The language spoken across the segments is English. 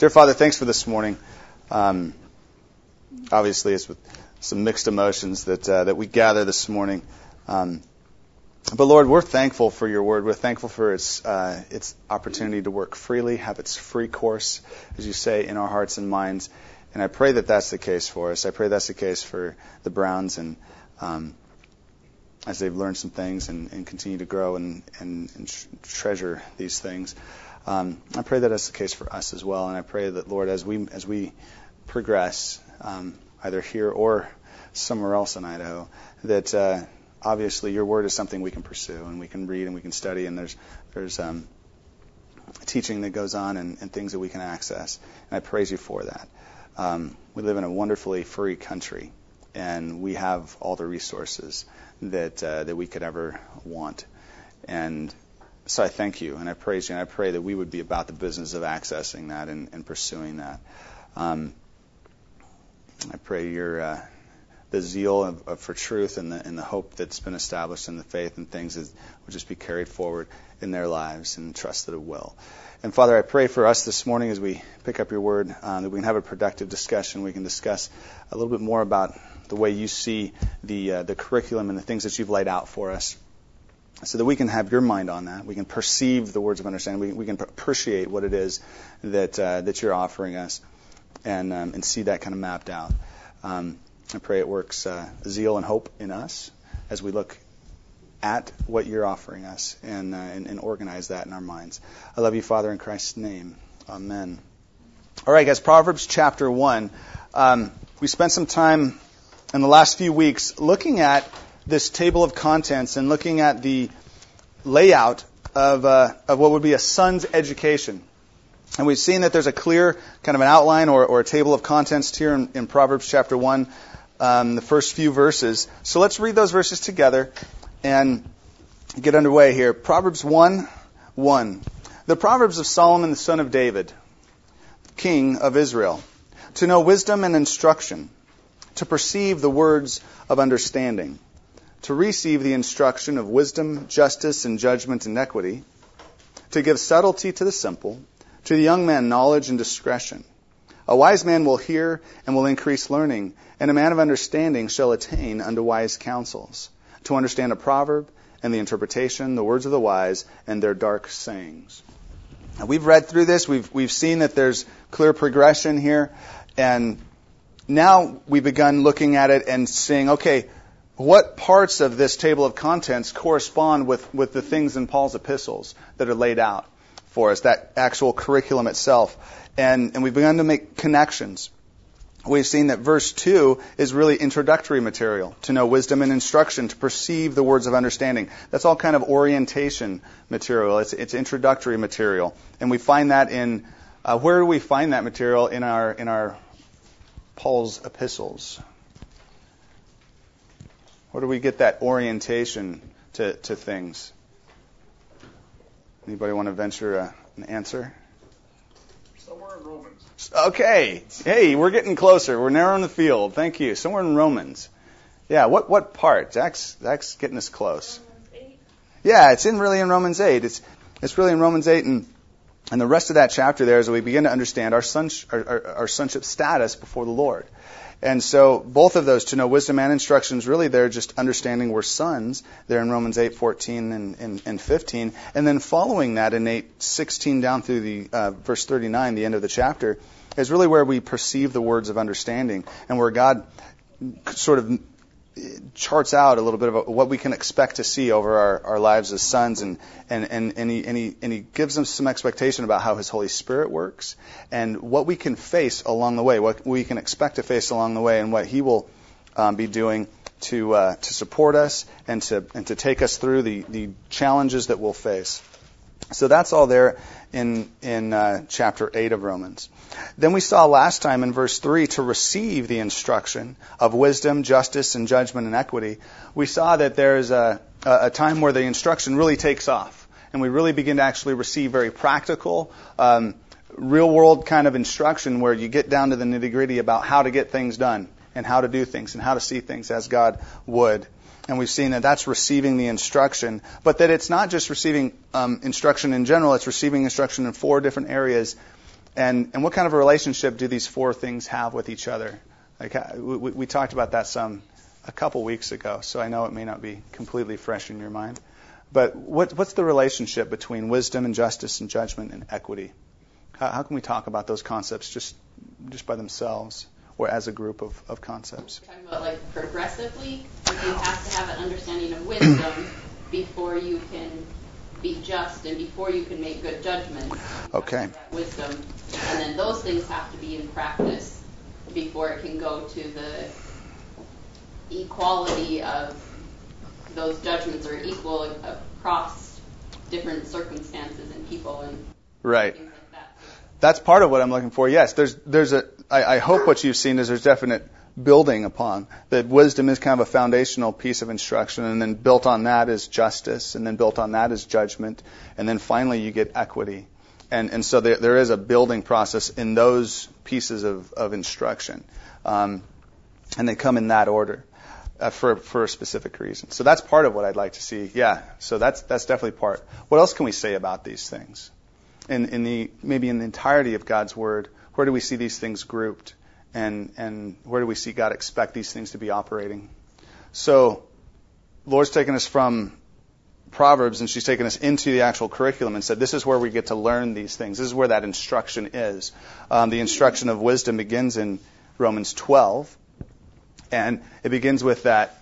Dear Father, thanks for this morning. Obviously, it's with some mixed emotions that we gather this morning. But Lord, we're thankful for your word. We're thankful for its opportunity to work freely, have its free course, as you say, in our hearts and minds. And I pray that that's the case for us. I pray that's the case for the Browns, and as they've learned some things and continue to grow and treasure these things. I pray that that's the case for us as well. And I pray that, Lord, as we progress, either here or somewhere else in Idaho, that obviously your word is something we can pursue and we can read and we can study, and there's teaching that goes on and things that we can access. And I praise you for that. We live in a wonderfully free country, and we have all the resources that we could ever want. And so I thank you, and I praise you, and I pray that we would be about the business of accessing that and pursuing that. I pray the zeal for truth and the hope that's been established in the faith and things that would just be carried forward in their lives, and trust that it will. And Father, I pray for us this morning as we pick up your word, that we can have a productive discussion. We can discuss a little bit more about the way you see the curriculum and the things that you've laid out for us, so that we can have your mind on that. We can perceive the words of understanding. We can appreciate what it is that you're offering us, and see that kind of mapped out. I pray it works zeal and hope in us as we look at what you're offering us and organize that in our minds. I love you, Father, in Christ's name. Amen. All right, guys, Proverbs chapter 1. We spent some time in the last few weeks looking at this table of contents and looking at the layout of what would be a son's education. And we've seen that there's a clear kind of an outline or a table of contents here in Proverbs chapter 1, the first few verses. So let's read those verses together and get underway here. Proverbs 1:1. The Proverbs of Solomon, the son of David, king of Israel, to know wisdom and instruction, to perceive the words of understanding, to receive the instruction of wisdom, justice, and judgment and equity, to give subtlety to the simple, to the young man knowledge and discretion. A wise man will hear and will increase learning, and a man of understanding shall attain unto wise counsels, to understand a proverb and the interpretation, the words of the wise, and their dark sayings. Now, we've read through this. We've seen that there's clear progression here, and now we've begun looking at it and saying, okay, what parts of this table of contents correspond with the things in Paul's epistles that are laid out for us, that actual curriculum itself? And we've begun to make connections. We've seen that verse 2 is really introductory material, to know wisdom and instruction, to perceive the words of understanding. That's all kind of orientation material. It's introductory material. And we find that in, where do we find that material in our Paul's epistles? Where do we get that orientation to things? Anybody want to venture an answer? Somewhere in Romans. Okay. Hey, we're getting closer. We're narrowing the field. Thank you. Somewhere in Romans. Yeah, what part? Zach's getting us close. Romans 8. Yeah, it's really in Romans 8. It's really in Romans 8, and the rest of that chapter there is we begin to understand our sonship status before the Lord. And so both of those, to know wisdom and instruction, is really there just understanding we're sons there in Romans 8:14 and 15. And then following that in 8:16 down through the verse 39, the end of the chapter, is really where we perceive the words of understanding and where God sort of charts out a little bit of what we can expect to see over our lives as sons, and he gives them some expectation about how His Holy Spirit works and what we can face along the way, what we can expect to face along the way, and what He will be doing to support us and to take us through the challenges that we'll face. So that's all there in chapter 8 of Romans. Then we saw last time in verse 3, to receive the instruction of wisdom, justice, and judgment and equity. We saw that there's a time where the instruction really takes off, and we really begin to actually receive very practical, real-world kind of instruction where you get down to the nitty-gritty about how to get things done and how to do things and how to see things as God would. And we've seen that that's receiving the instruction, but that it's not just receiving instruction in general, it's receiving instruction in 4 different areas And what kind of a relationship do these four things have with each other? Like we talked about that a couple weeks ago, so I know it may not be completely fresh in your mind. But what's the relationship between wisdom and justice and judgment and equity? How can we talk about those concepts just by themselves or as a group of concepts? You're talking about like progressively? Like you have to have an understanding of wisdom before you can be just and before you can make good judgments. Okay. Wisdom. And then those things have to be in practice before it can go to the equality of those judgments are equal across different circumstances and people and right. things like that. That's part of what I'm looking for. Yes, I hope what you've seen is there's definite building upon. That wisdom is kind of a foundational piece of instruction, and then built on that is justice, and then built on that is judgment, and then finally you get equity. And so there is a building process in those pieces of instruction. And they come in that order for a specific reason. So that's part of what I'd like to see. Yeah, so that's definitely part. What else can we say about these things? Maybe in the entirety of God's Word, where do we see these things grouped? And where do we see God expect these things to be operating? So the Lord's taken us from Proverbs, and she's taken us into the actual curriculum and said, this is where we get to learn these things. This is where that instruction is. The instruction of wisdom begins in Romans 12, and it begins with that.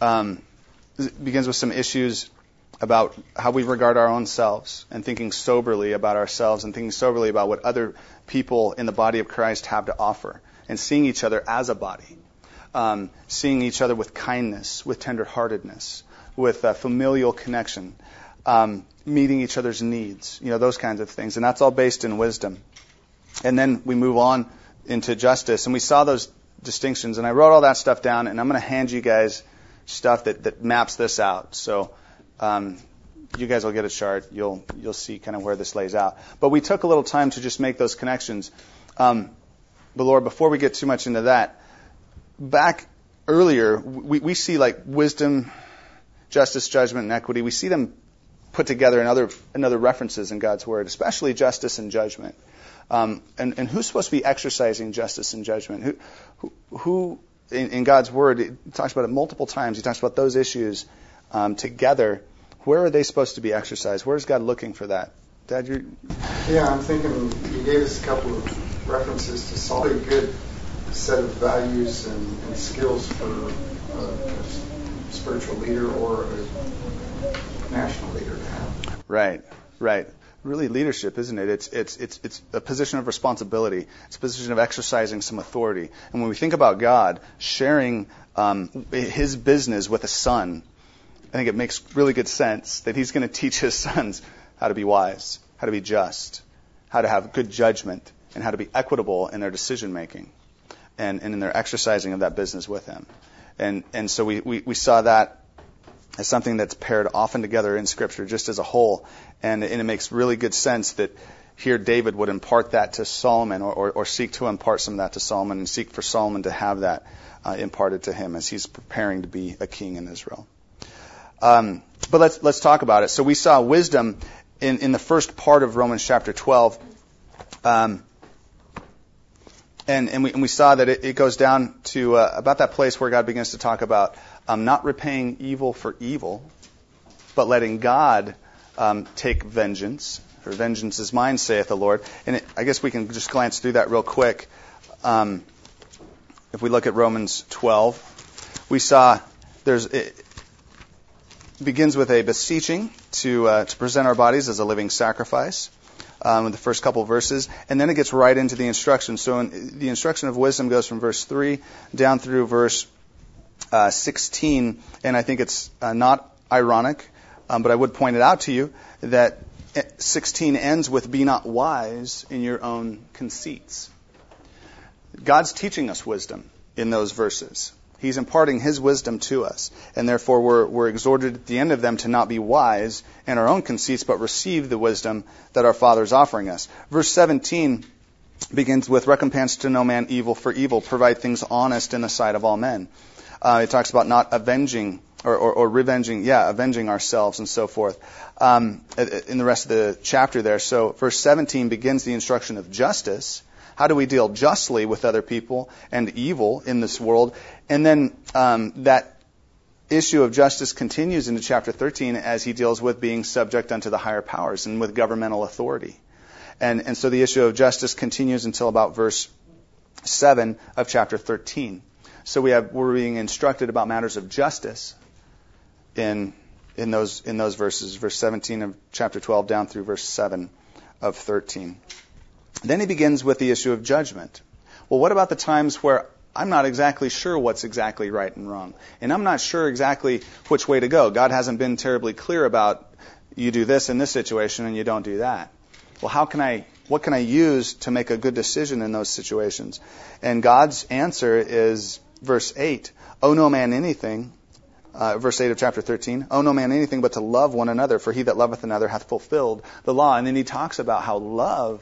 It begins with some issues about how we regard our own selves, and thinking soberly about ourselves, and thinking soberly about what other people in the body of Christ have to offer, and seeing each other as a body, seeing each other with kindness, with tenderheartedness, with familial connection, meeting each other's needs, those kinds of things. And that's all based in wisdom. And then we move on into justice. And we saw those distinctions. And I wrote all that stuff down. And I'm going to hand you guys stuff that maps this out. So you guys will get a chart. You'll see kind of where this lays out. But we took a little time to just make those connections. But Lord, before we get too much into that, back earlier, we see like wisdom, justice, judgment, and equity. We see them put together in other references in God's Word, especially justice and judgment. And who's supposed to be exercising justice and judgment? Who in God's Word, it talks about it multiple times. He talks about those issues together. Where are they supposed to be exercised? Where is God looking for that? Dad, Yeah, I'm thinking you gave us a couple of references to solid, good set of values and skills for a spiritual leader or a national leader to have. Right. Really leadership, isn't it? It's a position of responsibility. It's a position of exercising some authority. And when we think about God sharing His business with a son, I think it makes really good sense that He's going to teach His sons how to be wise, how to be just, how to have good judgment, and how to be equitable in their decision making, and in their exercising of that business with Him. And so we saw that as something that's paired often together in Scripture, just as a whole. And it makes really good sense that here David would impart that to Solomon, or seek to impart some of that to Solomon, and seek for Solomon to have that imparted to him as he's preparing to be a king in Israel. But let's talk about it. So we saw wisdom in the first part of Romans chapter 12. And we saw that it goes down to about that place where God begins to talk about not repaying evil for evil, but letting God take vengeance. For vengeance is mine, saith the Lord. And I guess we can just glance through that real quick. If we look at Romans 12, we saw it begins with a beseeching to present our bodies as a living sacrifice. In the first couple of verses, and then it gets right into the instruction. So the instruction of wisdom goes from verse 3 down through verse 16, and I think it's not ironic, but I would point it out to you that 16 ends with, be not wise in your own conceits. God's teaching us wisdom in those verses. He's imparting His wisdom to us, and therefore we're exhorted at the end of them to not be wise in our own conceits, but receive the wisdom that our Father is offering us. Verse 17 begins with, recompense to no man evil for evil, provide things honest in the sight of all men. It talks about not avenging avenging ourselves and so forth. In the rest of the chapter there. So verse 17 begins the instruction of justice. How do we deal justly with other people and evil in this world? And then that issue of justice continues into chapter 13 as he deals with being subject unto the higher powers and with governmental authority. And so the issue of justice continues until about verse 7 of chapter 13. So we're being instructed about matters of justice in those verses, verse 17 of chapter 12 down through verse 7 of 13. Then he begins with the issue of judgment. Well, what about the times where I'm not exactly sure what's exactly right and wrong, and I'm not sure exactly which way to go? God hasn't been terribly clear about you do this in this situation and you don't do that. Well, what can I use to make a good decision in those situations? And God's answer is verse 8. Owe no man anything, verse 8 of chapter 13, owe no man anything but to love one another, for he that loveth another hath fulfilled the law. And then he talks about how love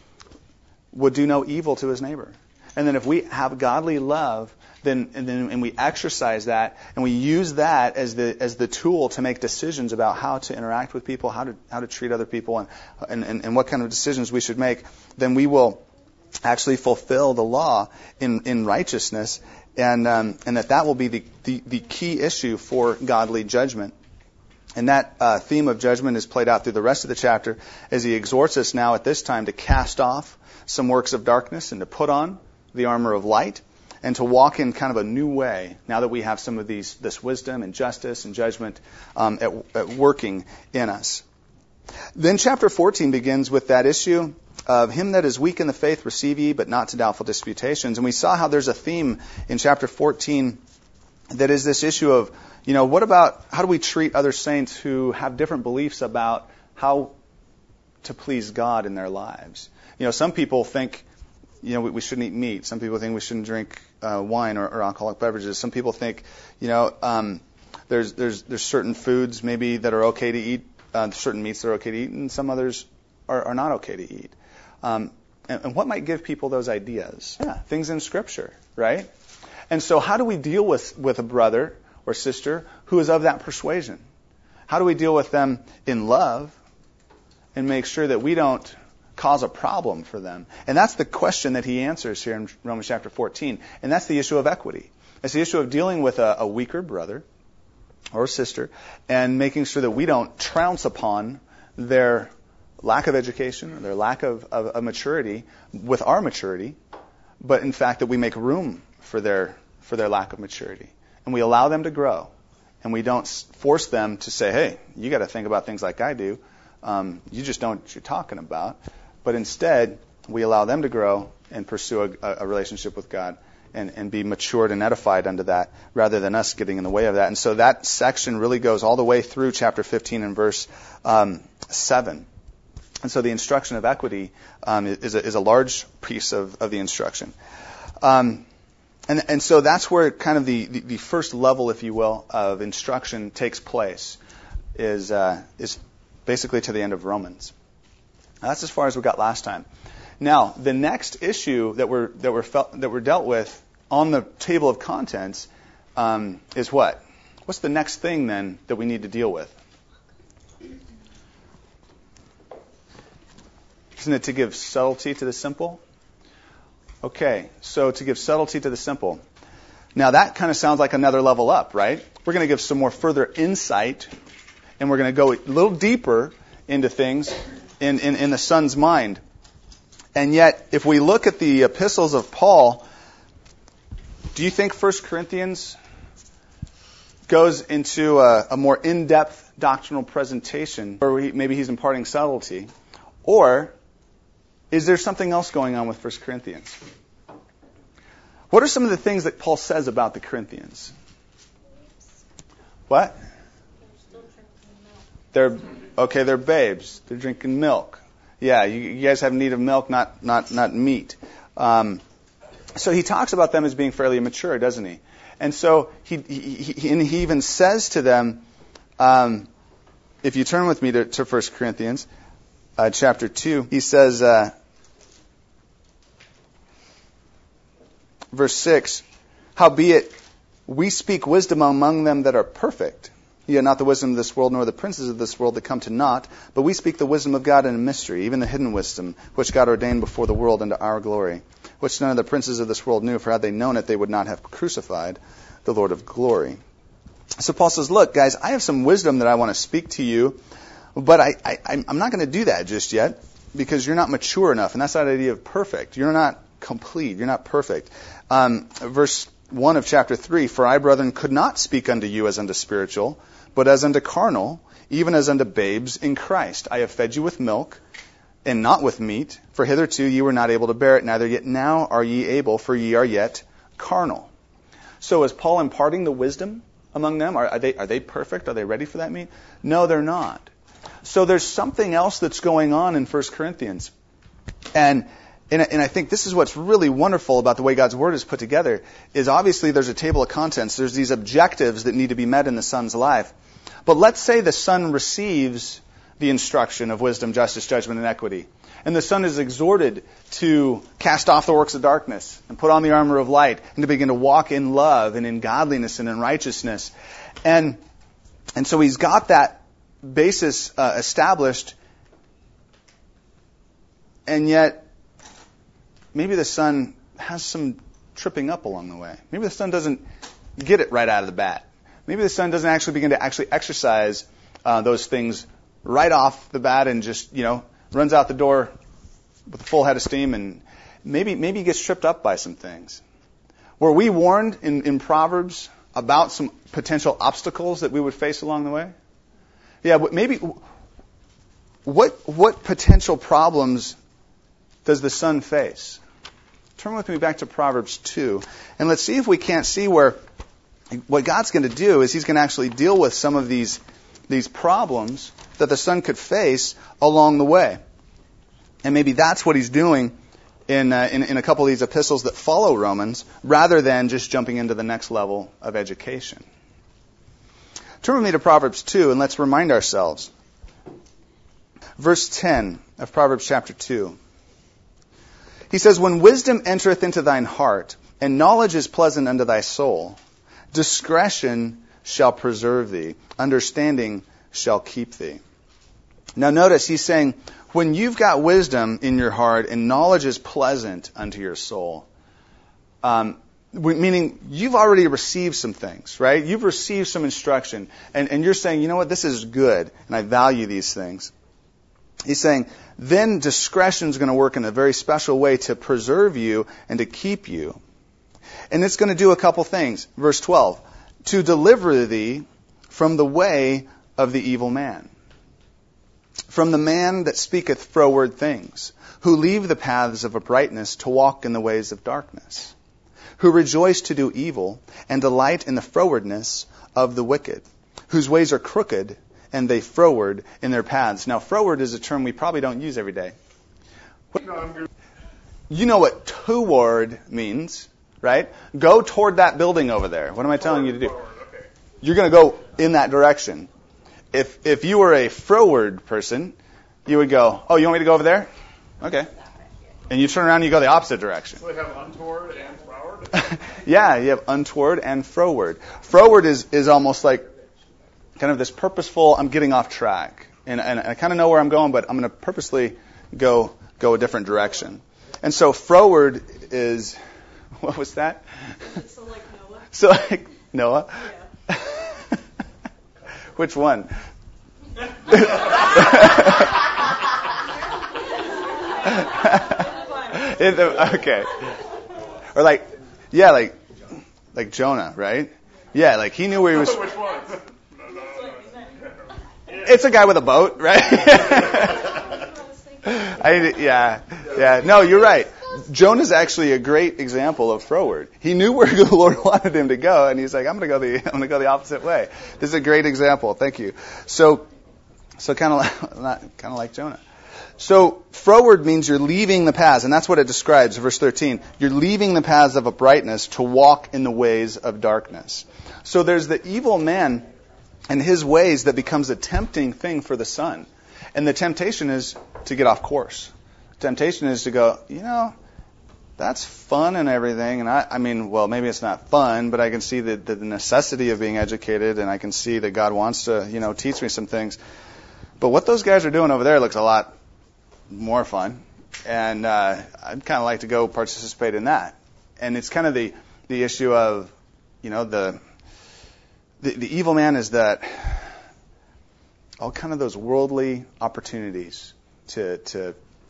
would do no evil to his neighbor. And then if we have godly love, and we exercise that, and we use that as the tool to make decisions about how to interact with people, how to treat other people, and what kind of decisions we should make, then we will actually fulfill the law in righteousness, and that will be the key issue for godly judgment. And that theme of judgment is played out through the rest of the chapter as he exhorts us now at this time to cast off some works of darkness and to put on the armor of light, and to walk in kind of a new way now that we have some of this wisdom and justice and judgment at working in us. Then chapter 14 begins with that issue of him that is weak in the faith receive ye, but not to doubtful disputations. And we saw how there's a theme in chapter 14 that is this issue of, what about how do we treat other saints who have different beliefs about how to please God in their lives? Some people think we shouldn't eat meat. Some people think we shouldn't drink wine or alcoholic beverages. Some people think, there's certain foods maybe that are okay to eat, certain meats that are okay to eat, and some others are not okay to eat. And what might give people those ideas? Yeah, things in Scripture, right? And so how do we deal with a brother or sister who is of that persuasion? How do we deal with them in love and make sure that we don't cause a problem for them? And that's the question that he answers here in Romans chapter 14. And that's the issue of equity. It's the issue of dealing with a weaker brother or sister and making sure that we don't trounce upon their lack of education or their lack of maturity with our maturity, but in fact that we make room for their lack of maturity. And we allow them to grow. And we don't force them to say, hey, you got to think about things like I do. You just don't know what you're talking about. But instead, we allow them to grow and pursue a relationship with God and be matured and edified unto that rather than us getting in the way of that. And so that section really goes all the way through chapter 15 and verse 7. And so the instruction of equity is a large piece of the instruction. And so that's where kind of the first level, if you will, of instruction takes place, is basically to the end of Romans. Now, that's as far as we got last time. Now, the next issue that we're dealt with on the table of contents is what? What's the next thing then that we need to deal with? Isn't it to give subtlety to the simple? Okay, so to give subtlety to the simple. Now that kind of sounds like another level up, right? We're going to give some more further insight, and we're going to go a little deeper into things in the Son's mind. And yet, if we look at the epistles of Paul, do you think 1 Corinthians goes into a more in-depth doctrinal presentation, or maybe he's imparting subtlety? Or is there something else going on with 1 Corinthians? What are some of the things that Paul says about the Corinthians? What? They're babes. They're drinking milk. Yeah, you guys have need of milk, not meat. So he talks about them as being fairly immature, doesn't he? And so he even says to them, if you turn with me to 1 Corinthians chapter 2, he says, verse 6, howbeit We speak wisdom among them that are perfect. Yet not the wisdom of this world, nor the princes of this world that come to naught, but we speak the wisdom of God in a mystery, even the hidden wisdom, which God ordained before the world unto our glory, which none of the princes of this world knew, for had they known it, they would not have crucified the Lord of glory. So Paul says, look, guys, I have some wisdom that I want to speak to you, but I'm not going to do that just yet, because you're not mature enough, and that's that idea of perfect. You're not complete. You're not perfect. Verse 1 of chapter 3, for I, brethren, could not speak unto you as unto spiritual, but as unto carnal, even as unto babes in Christ. I have fed you with milk, and not with meat, for hitherto ye were not able to bear it, neither yet now are ye able, for ye are yet carnal. So is Paul imparting the wisdom among them? Are they perfect? Are they ready for that meat? No, they're not. So there's something else that's going on in 1 Corinthians. And I think this is what's really wonderful about the way God's Word is put together, is obviously there's a table of contents. There's these objectives that need to be met in the son's life. But let's say the son receives the instruction of wisdom, justice, judgment, and equity. And the son is exhorted to cast off the works of darkness and put on the armor of light and to begin to walk in love and in godliness and in righteousness. And so he's got that basis established, and yet maybe the son has some tripping up along the way. Maybe the son doesn't get it right out of the bat. Maybe the son doesn't actually begin to exercise those things right off the bat and just, runs out the door with a full head of steam, and maybe he gets tripped up by some things. Were we warned in Proverbs about some potential obstacles that we would face along the way? Yeah, but maybe what potential problems does the son face? Turn with me back to Proverbs 2, and let's see if we can't see where what God's going to do is He's going to actually deal with some of these problems that the son could face along the way. And maybe that's what He's doing in a couple of these epistles that follow Romans, rather than just jumping into the next level of education. Turn with me to Proverbs 2, and let's remind ourselves. Verse 10 of Proverbs chapter 2. He says, when wisdom entereth into thine heart, and knowledge is pleasant unto thy soul, discretion shall preserve thee, understanding shall keep thee. Now notice, he's saying, when you've got wisdom in your heart and knowledge is pleasant unto your soul, meaning you've already received some things, right? You've received some instruction, and you're saying, you know what, this is good, and I value these things. He's saying, then discretion is going to work in a very special way to preserve you and to keep you. And it's going to do a couple things. Verse 12, to deliver thee from the way of the evil man, from the man that speaketh froward things, who leave the paths of uprightness to walk in the ways of darkness, who rejoice to do evil and delight in the frowardness of the wicked, whose ways are crooked, and they froward in their paths. Now, froward is a term we probably don't use every day. You know what toward means, right? Go toward that building over there. What am I telling you to do? Okay. You're going to go in that direction. If you were a froward person, you would go, oh, you want me to go over there? Okay. And you turn around and you go the opposite direction. So they have untoward and froward? Yeah, you have untoward and froward. Froward is almost like kind of this purposeful, I'm getting off track. And I kind of know where I'm going, but I'm going to purposely go a different direction. And so froward is, what was that? So like Noah? So like Noah? Yeah. Which one? Okay. Or like Jonah, right? Yeah, like he knew where he was. Which one? It's a guy with a boat, right? Yeah. No, you're right. Jonah's actually a great example of froward. He knew where the Lord wanted him to go, and he's like, I'm going to go the opposite way. This is a great example. Thank you. So kind of like Jonah. So froward means you're leaving the paths, and that's what it describes. Verse 13, you're leaving the paths of uprightness to walk in the ways of darkness. So there's the evil man and his ways that becomes a tempting thing for the son. And the temptation is to get off course. The temptation is to go, that's fun and everything. And I mean, well, maybe it's not fun, but I can see the necessity of being educated, and I can see that God wants to, teach me some things. But what those guys are doing over there looks a lot more fun, and I'd kind of like to go participate in that. And it's kind of the issue of, the evil man is that all kind of those worldly opportunities to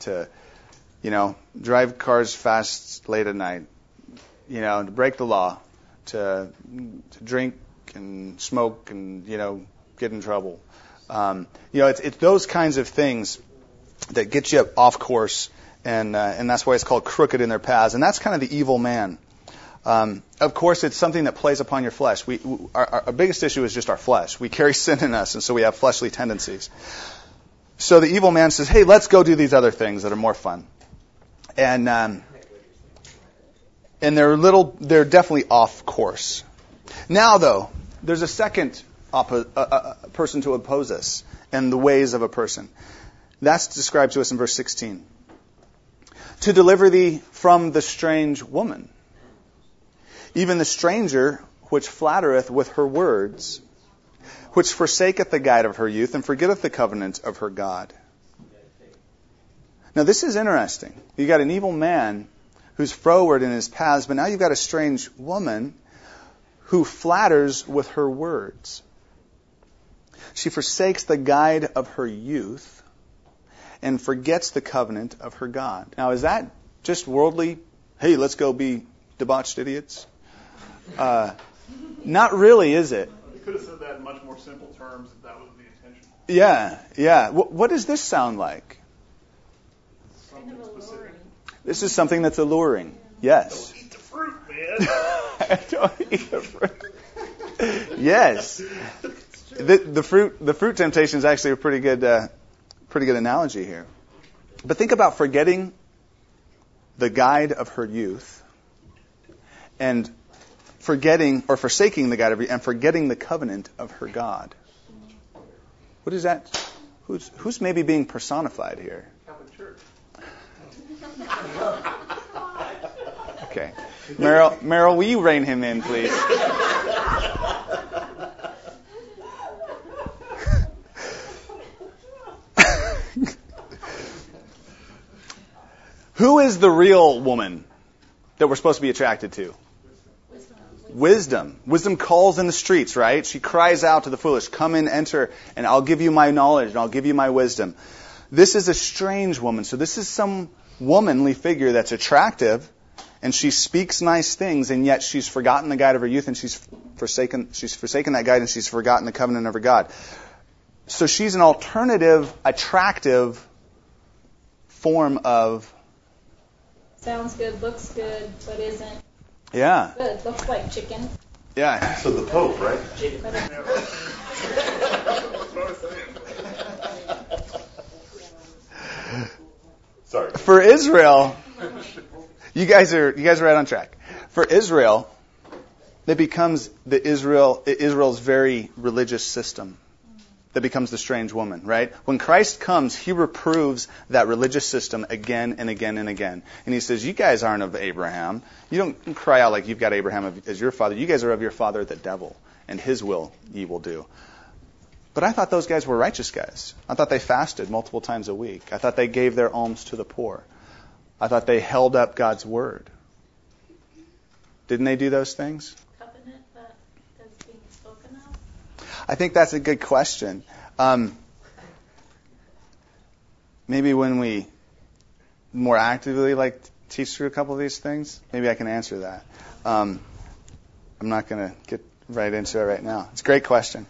drive cars fast late at night, to break the law, to drink and smoke and, get in trouble. It's those kinds of things that get you off course, and that's why it's called crooked in their paths. And that's kind of the evil man. Of course, it's something that plays upon your flesh. Our biggest issue is just our flesh. We carry sin in us, and so we have fleshly tendencies. So the evil man says, hey, let's go do these other things that are more fun. And they're definitely off course. Now, though, there's a second person to oppose us and the ways of a person. That's described to us in verse 16. To deliver thee from the strange woman, even the stranger which flattereth with her words, which forsaketh the guide of her youth, and forgetteth the covenant of her God. Now this is interesting. You got an evil man who's froward in his paths, but now you've got a strange woman who flatters with her words. She forsakes the guide of her youth and forgets the covenant of her God. Now, is that just worldly, hey, let's go be debauched idiots? Not really, is it? You could have said that in much more simple terms if that was the intention. Yeah. What does this sound like? Something specific. This is something that's alluring. Yes. Don't eat the fruit, man. Don't eat the fruit. Yes. The fruit temptation is actually a pretty good analogy here. But think about forgetting the guide of her youth, and forsaking the guide of her youth, and forgetting the covenant of her God. What is that? Who's maybe being personified here? Catholic Church. Okay. Meryl, will you rein him in, please? Who is the real woman that we're supposed to be attracted to? Wisdom. Wisdom calls in the streets, right? She cries out to the foolish, come in, enter, and I'll give you my knowledge, and I'll give you my wisdom. This is a strange woman. So this is some womanly figure that's attractive, and she speaks nice things, and yet she's forgotten the guide of her youth, and she's forsaken that guide, and she's forgotten the covenant of her God. So she's an alternative, attractive form of... Sounds good, looks good, but isn't Yeah. good. Looks like chicken. Yeah. So the Pope, right? Sorry. For Israel, you guys are right on track. For Israel, it becomes Israel's very religious system that becomes the strange woman, right? When Christ comes, he reproves that religious system again and again and again. And he says, you guys aren't of Abraham. You don't cry out like you've got Abraham as your father. You guys are of your father, the devil, and his will ye will do. But I thought those guys were righteous guys. I thought they fasted multiple times a week. I thought they gave their alms to the poor. I thought they held up God's word. Didn't they do those things? Covenant that is being spoken of? I think that's a good question. Maybe when we more actively teach through a couple of these things, maybe I can answer that. I'm not going to get right into it right now. It's a great question.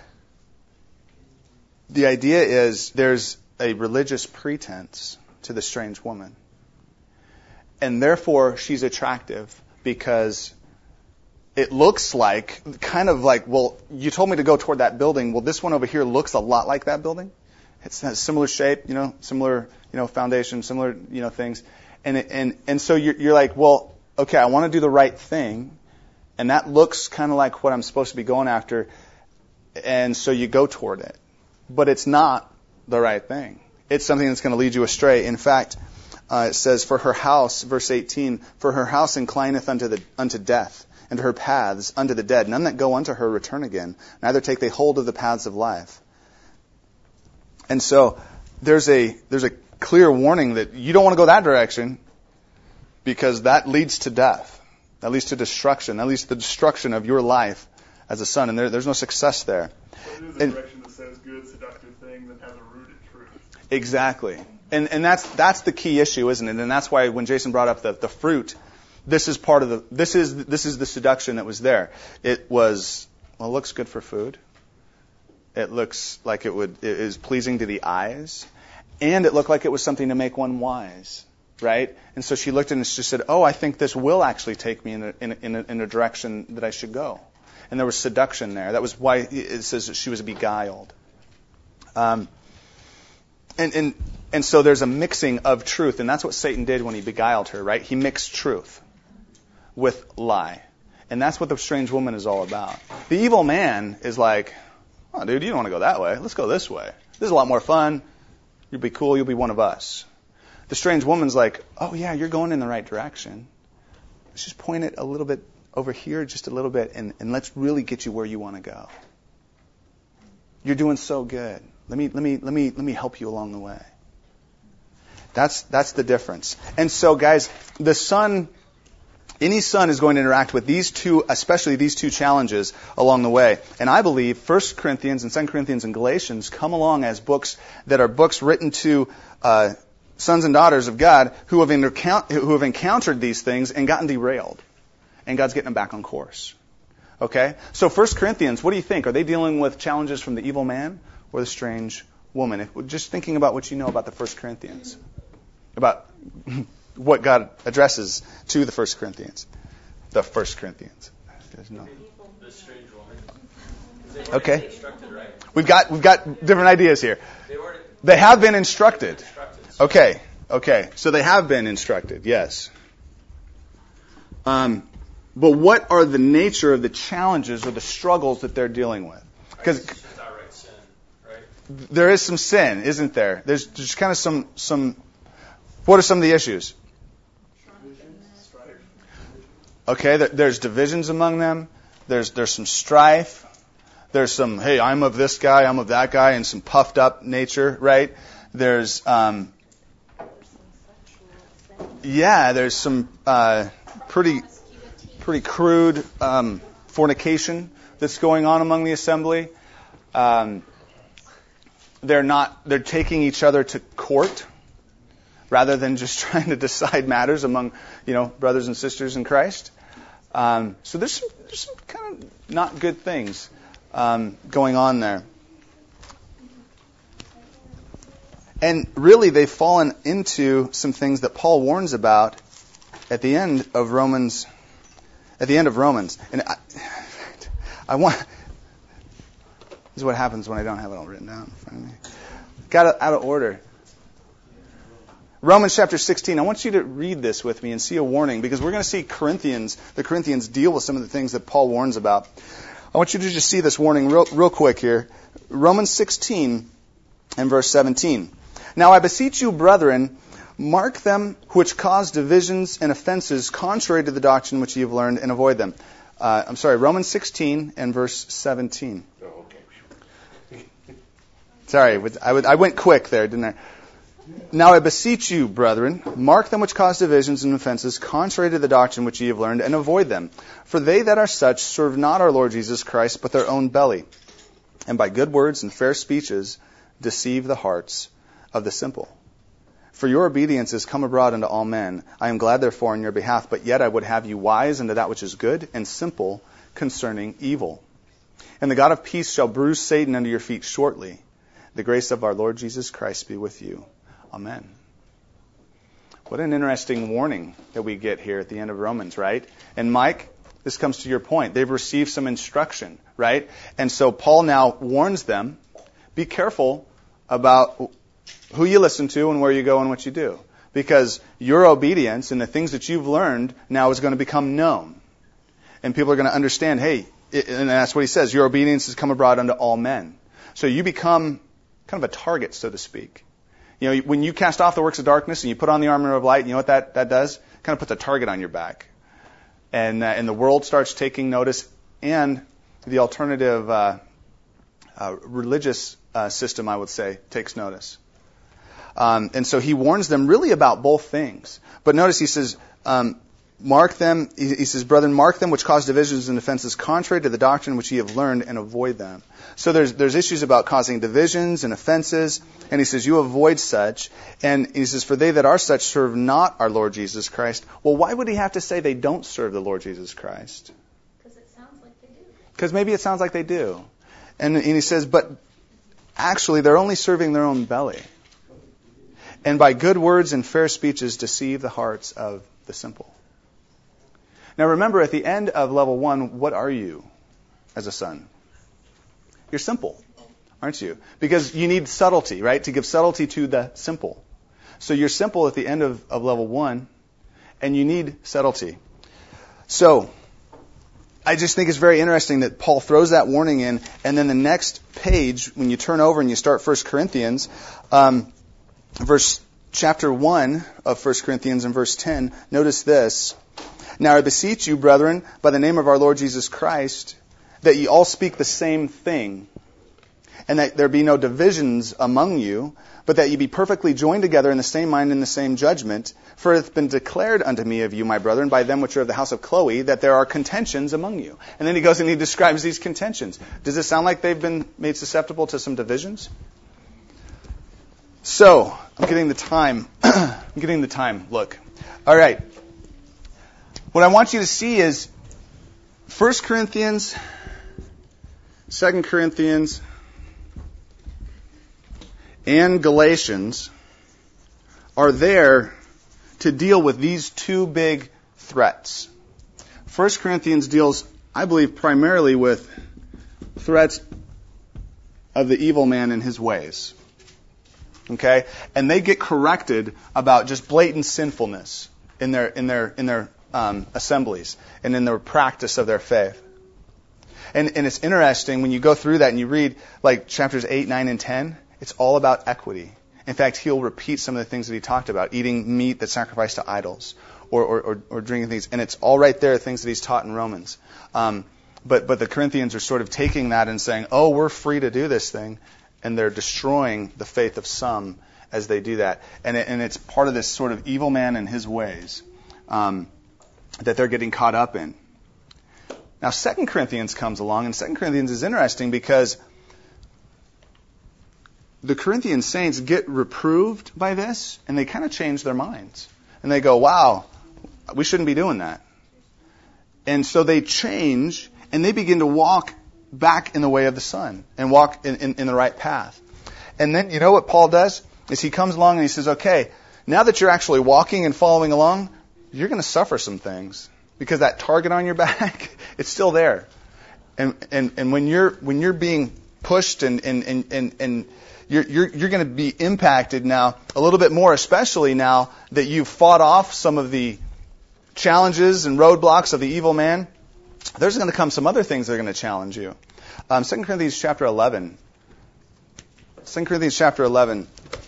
The idea is there's a religious pretense to the strange woman. And therefore she's attractive because it looks well, you told me to go toward that building. Well, this one over here looks a lot like that building. It's a similar shape, similar, foundation, similar, things. And so you're like, well, okay, I want to do the right thing. And that looks kind of like what I'm supposed to be going after. And so you go toward it. But it's not the right thing. It's something that's going to lead you astray. In fact, it says, for her house, verse 18, for her house inclineth unto death, and her paths unto the dead. None that go unto her return again, neither take they hold of the paths of life. And so there's a clear warning that you don't want to go that direction, because that leads to death. That leads to destruction. That leads to the destruction of your life as a son, and there's no success there. Well, it is a direction that says good, seductive thing that has a root in truth. Exactly. And that's the key issue, isn't it? And that's why when Jason brought up the fruit, this is part of this is the seduction that was there. It was, well, it looks good for food. It looks like it is pleasing to the eyes, and it looked like it was something to make one wise, right? And so she looked and she said, "Oh, I think this will actually take me in a direction that I should go." And there was seduction there. That was why it says that she was beguiled. And so there's a mixing of truth, and that's what Satan did when he beguiled her, right? He mixed truth with lie. And that's what the strange woman is all about. The evil man is like, "Oh, dude, you don't want to go that way. Let's go this way. This is a lot more fun. You'll be cool. You'll be one of us." The strange woman's like, "Oh, yeah, you're going in the right direction. Let's just point it a little bit over here, just a little bit, and let's really get you where you want to go. You're doing so good. Let me help you along the way." That's the difference. And so, guys, any son is going to interact with these two, especially these two challenges along the way. And I believe 1 Corinthians and 2 Corinthians and Galatians come along as books that are books written to sons and daughters of God who have encountered these things and gotten derailed. And God's getting them back on course. Okay? So 1 Corinthians, what do you think? Are they dealing with challenges from the evil man or the strange woman? Just thinking about what you know about the 1 Corinthians. About what God addresses to the 1 Corinthians. The 1 Corinthians. The strange woman. Okay. Instructed, right? We've got different ideas here. They have been instructed. Okay. So they have been instructed, yes. But what are the nature of the challenges or the struggles that they're dealing with? Because sin, right? There is some sin, isn't there? There's kind of some. What are some of the issues? Okay, there's divisions among them. There's some strife. There's some, hey, I'm of this guy, I'm of that guy, and some puffed up nature, right? There's there's some pretty crude fornication that's going on among the assembly. They're taking each other to court rather than just trying to decide matters among, brothers and sisters in Christ. So there's some kind of not good things going on there. And really, they've fallen into some things that Paul warns about at the end of Romans. And I want. This is what happens when I don't have it all written down in front of me. Got it out of order. Romans chapter 16. I want you to read this with me and see a warning, because we're going to see the Corinthians deal with some of the things that Paul warns about. I want you to just see this warning real quick here. Romans 16 and verse 17. Now I beseech you, brethren, mark them which cause divisions and offenses contrary to the doctrine which ye have learned, and avoid them. Romans 16 and verse 17. Oh, okay. Sorry, I went quick there, didn't I? Now I beseech you, brethren, mark them which cause divisions and offenses contrary to the doctrine which ye have learned, and avoid them. For they that are such serve not our Lord Jesus Christ, but their own belly, and by good words and fair speeches deceive the hearts of the simple. For your obedience is come abroad unto all men. I am glad therefore on your behalf, but yet I would have you wise unto that which is good, and simple concerning evil. And the God of peace shall bruise Satan under your feet shortly. The grace of our Lord Jesus Christ be with you. Amen. What an interesting warning that we get here at the end of Romans, right? And Mike, this comes to your point. They've received some instruction, right? And so Paul now warns them, be careful about who you listen to and where you go and what you do. Because your obedience and the things that you've learned now is going to become known. And people are going to understand, hey, and that's what he says, your obedience has come abroad unto all men. So you become kind of a target, so to speak. You know, when you cast off the works of darkness and you put on the armor of light, you know what that does? It kind of puts a target on your back. And the world starts taking notice, and the alternative religious system, I would say, takes notice. And so he warns them really about both things. But notice he says, mark them, he says, brethren, mark them which cause divisions and offenses contrary to the doctrine which ye have learned, and avoid them. So there's issues about causing divisions and offenses, and he says, you avoid such. And he says, for they that are such serve not our Lord Jesus Christ. Well, why would he have to say they don't serve the Lord Jesus Christ? Because it sounds like they do. Because maybe it sounds like they do. And he says, but actually they're only serving their own belly. And by good words and fair speeches deceive the hearts of the simple. Now remember, at the end of level 1, what are you as a son? You're simple, aren't you? Because you need subtlety, right? To give subtlety to the simple. So you're simple at the end of level 1, and you need subtlety. So I just think it's very interesting that Paul throws that warning in, and then the next page, when you turn over and you start 1 Corinthians, chapter 1 of 1 Corinthians and verse 10, notice this. Now I beseech you, brethren, by the name of our Lord Jesus Christ, that ye all speak the same thing, and that there be no divisions among you, but that ye be perfectly joined together in the same mind and the same judgment. For it hath been declared unto me of you, my brethren, by them which are of the house of Chloe, that there are contentions among you. And then he goes and he describes these contentions. Does it sound like they've been made susceptible to some divisions? So, I'm getting the time. Look. All right. What I want you to see is 1 Corinthians, 2 Corinthians, and Galatians are there to deal with these two big threats. 1 Corinthians deals, I believe, primarily with threats of the evil man and his ways. Okay? And they get corrected about just blatant sinfulness in their assemblies and in their practice of their faith. And it's interesting when you go through that and you read like chapters 8, 9, and 10, it's all about equity. In fact, he'll repeat some of the things that he talked about, eating meat that's sacrificed to idols or drinking things. And it's all right there, things that he's taught in Romans. But the Corinthians are sort of taking that and saying, oh, we're free to do this thing. And they're destroying the faith of some as they do that. And it's part of this sort of evil man and his ways that they're getting caught up in. Now, 2 Corinthians comes along, and 2 Corinthians is interesting because the Corinthian saints get reproved by this, and they kind of change their minds. And they go, wow, we shouldn't be doing that. And so they change, and they begin to walk back in the way of the Son and walk in the right path. And then, you know what Paul does? Is he comes along and he says, okay, now that you're actually walking and following along, you're going to suffer some things. Because that target on your back, it's still there. And when you're being pushed and you're going to be impacted now a little bit more, especially now that you've fought off some of the challenges and roadblocks of the evil man. There's going to come some other things that are going to challenge you. 2 Corinthians chapter 11. 2 Corinthians chapter 11.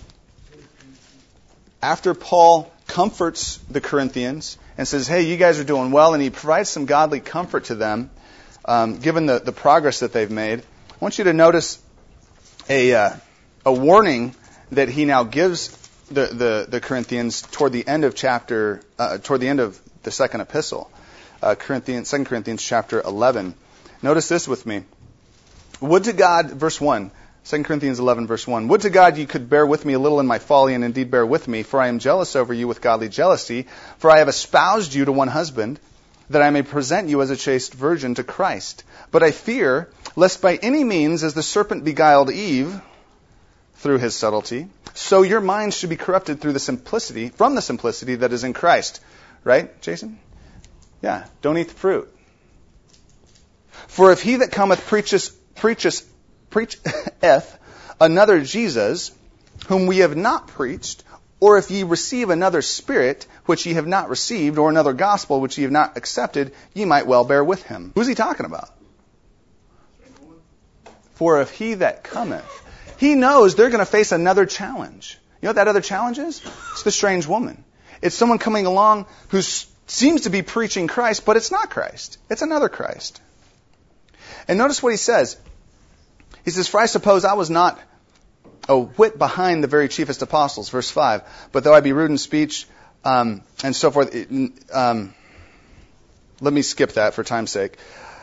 After Paul comforts the Corinthians and says, hey, you guys are doing well, and he provides some godly comfort to them, given the progress that they've made, I want you to notice a warning that he now gives the Corinthians toward the end of the second epistle, 2 Corinthians chapter 11. Notice this with me. Would to God, verse 1, 2 Corinthians 11, verse 1, would to God you could bear with me a little in my folly, and indeed bear with me, for I am jealous over you with godly jealousy, for I have espoused you to one husband, that I may present you as a chaste virgin to Christ. But I fear, lest by any means, as the serpent beguiled Eve through his subtlety, so your minds should be corrupted from the simplicity that is in Christ. Right, Jason? Yeah, don't eat the fruit. For if he that cometh preacheth another Jesus, whom we have not preached, or if ye receive another spirit, which ye have not received, or another gospel, which ye have not accepted, ye might well bear with him. Who's he talking about? For if he that cometh. He knows they're going to face another challenge. You know what that other challenge is? It's the strange woman. It's someone coming along who seems to be preaching Christ, but it's not Christ. It's another Christ. And notice what he says. He says, "For I suppose I was not a whit behind the very chiefest apostles," verse 5. "But though I be rude in speech," and so forth. Let me skip that for time's sake.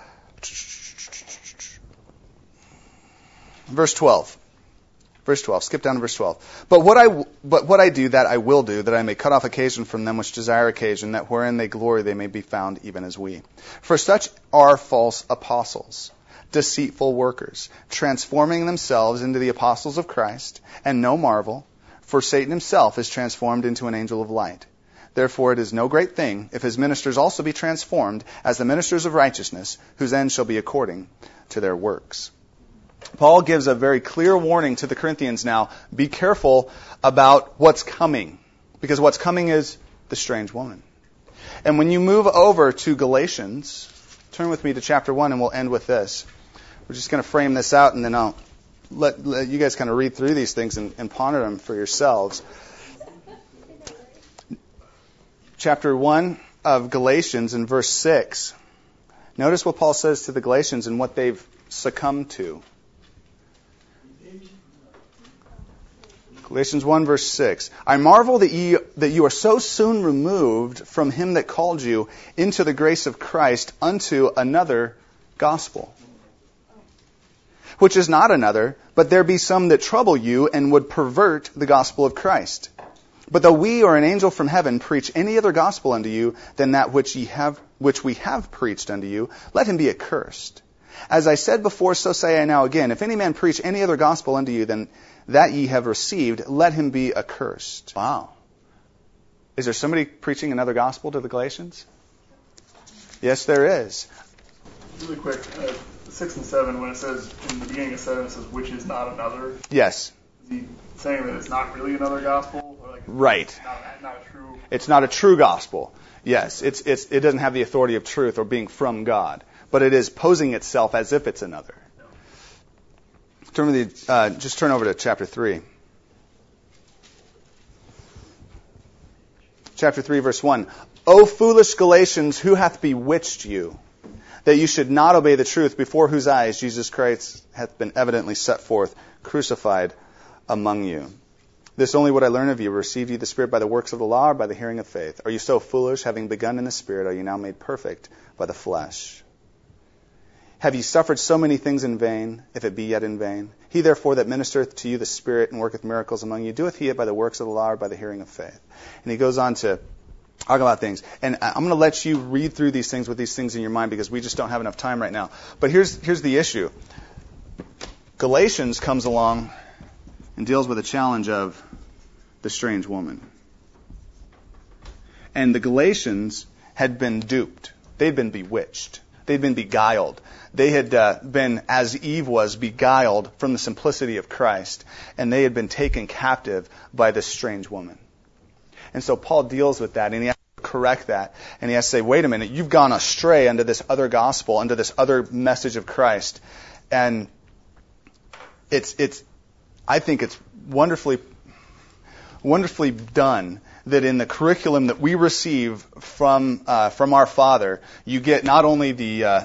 Verse 12. Verse 12. Skip down to verse 12. But what I do, that I will do, that I may cut off occasion from them which desire occasion, that wherein they glory they may be found even as we. For such are false apostles, deceitful workers, transforming themselves into the apostles of Christ, and no marvel, for Satan himself is transformed into an angel of light. Therefore it is no great thing if his ministers also be transformed as the ministers of righteousness, whose end shall be according to their works." Paul gives a very clear warning to the Corinthians now. Be careful about what's coming, because what's coming is the strange woman. And when you move over to Galatians, turn with me to chapter 1 and we'll end with this. We're just going to frame this out and then I'll let you guys kind of read through these things and ponder them for yourselves. Chapter 1 of Galatians in verse 6. Notice what Paul says to the Galatians and what they've succumbed to. Galatians 1 verse 6. "I marvel that you are so soon removed from him that called you into the grace of Christ unto another gospel, which is not another, but there be some that trouble you and would pervert the gospel of Christ. But though we or an angel from heaven preach any other gospel unto you than that which we have preached unto you, let him be accursed. As I said before, so say I now again, if any man preach any other gospel unto you than that ye have received, let him be accursed." Wow. Is there somebody preaching another gospel to the Galatians? Yes, there is. Really quick, 6 and 7, when it says, in the beginning of 7, it says, "which is not another." Yes. Is he saying that it's not really another gospel? Or like Right. It's not a true... It's not a true gospel. Yes, it doesn't have the authority of truth or being from God, but it is posing itself as if it's another. Just turn over to chapter 3. Chapter 3, verse 1. "O foolish Galatians, who hath bewitched you, that you should not obey the truth, before whose eyes Jesus Christ hath been evidently set forth, crucified among you? This only would I learn of you. Received ye the Spirit by the works of the law, or by the hearing of faith? Are you so foolish, having begun in the Spirit, are you now made perfect by the flesh? Have ye suffered so many things in vain, if it be yet in vain? He therefore that ministereth to you the Spirit and worketh miracles among you, doeth he it by the works of the law or by the hearing of faith?" And he goes on to talk about things. And I'm going to let you read through these things with these things in your mind because we just don't have enough time right now. But here's the issue. Galatians comes along and deals with the challenge of the strange woman. And the Galatians had been duped. They'd been bewitched. They'd been beguiled. They had been, as Eve was, beguiled from the simplicity of Christ. And they had been taken captive by this strange woman. And so Paul deals with that, and he has to correct that. And he has to say, wait a minute, you've gone astray under this other gospel, under this other message of Christ. And I think it's wonderfully done that in the curriculum that we receive from our Father, you get not only the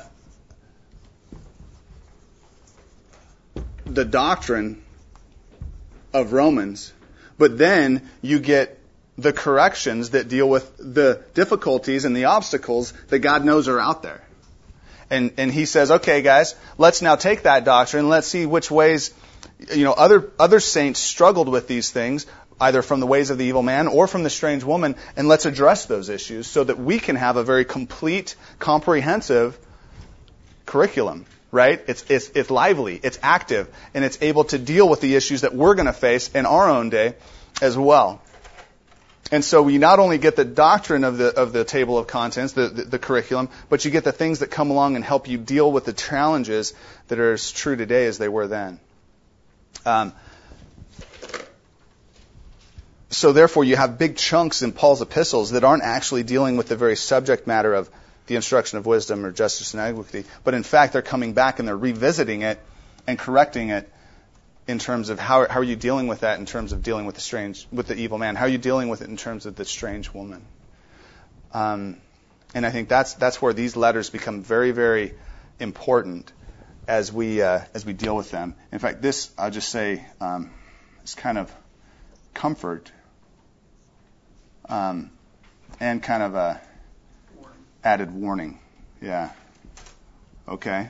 doctrine of Romans, but then you get the corrections that deal with the difficulties and the obstacles that God knows are out there. And he says, okay, guys, let's now take that doctrine. Let's see which ways, other saints struggled with these things, either from the ways of the evil man or from the strange woman, and let's address those issues so that we can have a very complete, comprehensive curriculum, right? It's lively, it's active, and it's able to deal with the issues that we're going to face in our own day as well. And so we not only get the doctrine of the table of contents, the curriculum, but you get the things that come along and help you deal with the challenges that are as true today as they were then. So therefore you have big chunks in Paul's epistles that aren't actually dealing with the very subject matter of the instruction of wisdom or justice and equity, but in fact they're coming back and they're revisiting it and correcting it in terms of how are you dealing with that in terms of dealing with the evil man? How are you dealing with it in terms of the strange woman? And I think that's where these letters become very, very important as we deal with them. In fact, this I'll just say is kind of comfort and kind of a added warning. Yeah. Okay.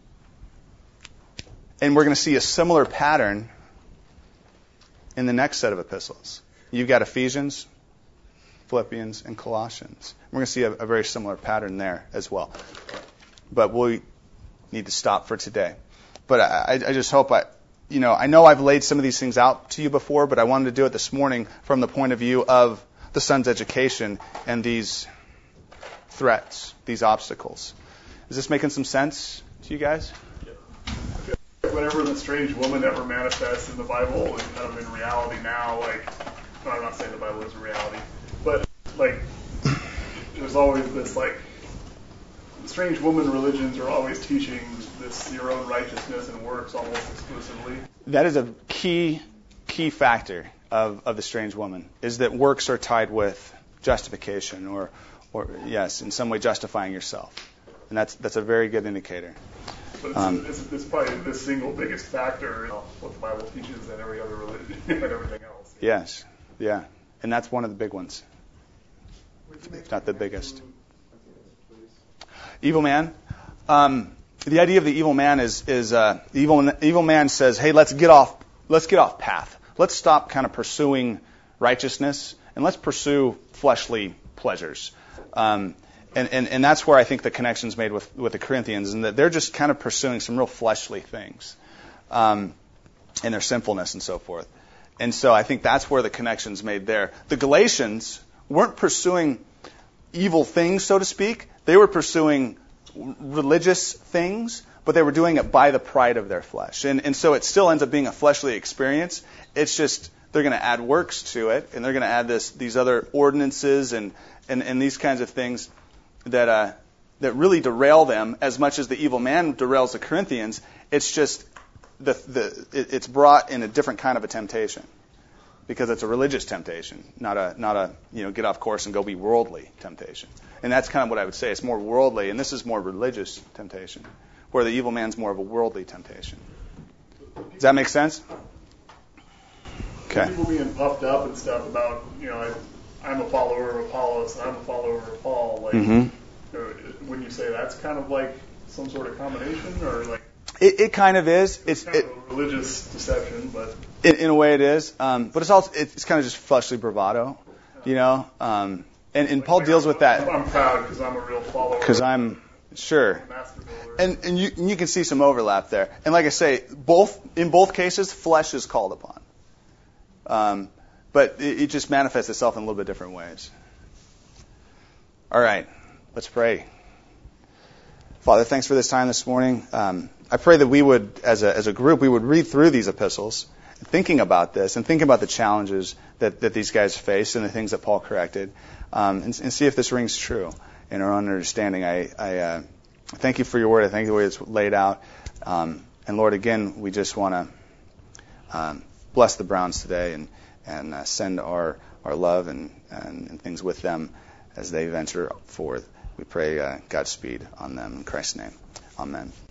And we're going to see a similar pattern in the next set of epistles. You've got Ephesians, Philippians, and Colossians. We're going to see a very similar pattern there as well. But we need to stop for today. But I just hope I know I've laid some of these things out to you before, but I wanted to do it this morning from the point of view of the son's education and these threats, these obstacles. Is this making some sense to you guys? Whenever the strange woman ever manifests in the Bible, and kind of in reality now, I'm not saying the Bible is a reality, but there's always this strange woman religions are always teaching this your own righteousness and works almost exclusively. That is a key factor of the strange woman, is that works are tied with justification or yes, in some way justifying yourself. And that's a very good indicator. But it's probably the single biggest factor in what the Bible teaches than every other religion and everything else. Yes, yeah. And that's one of the big ones. If not the biggest. Evil man. The idea of the evil man is the evil man says, hey, let's get off path. Let's stop kind of pursuing righteousness and let's pursue fleshly pleasures. And that's where I think the connection's made with the Corinthians, and that they're just kind of pursuing some real fleshly things, and their sinfulness and so forth. And so I think that's where the connection's made there. The Galatians weren't pursuing evil things, so to speak. They were pursuing religious things, but they were doing it by the pride of their flesh. And so it still ends up being a fleshly experience. It's just they're going to add works to it, and they're going to add these other ordinances and these kinds of things that really derail them as much as the evil man derails the Corinthians. It's just it's brought in a different kind of a temptation, because it's a religious temptation, not a get off course and go be worldly temptation. And that's kind of what I would say. It's more worldly, and this is more religious temptation, where the evil man's more of a worldly temptation. Does that make sense? Okay. People being puffed up and stuff about, I'm a follower of Apollos and I'm a follower of Paul. Wouldn't you say that's kind of like some sort of combination, or It kind of is. It's kind of a religious deception, but in a way it is. But it's also it's kind of just fleshly bravado, And Paul deals with that. I'm proud because I'm a real follower. Because I'm sure. And you can see some overlap there. And like I say, in both cases, flesh is called upon. But it just manifests itself in a little bit different ways. All right, let's pray. Father, thanks for this time this morning. I pray that we would, as a group, we would read through these epistles, thinking about this and thinking about the challenges that these guys face and the things that Paul corrected, and see if this rings true in our own understanding. I thank you for your word. I thank you the way it's laid out. And Lord, again, we just want to bless the Browns today and send our love and things with them as they venture forth. We pray Godspeed on them in Christ's name. Amen.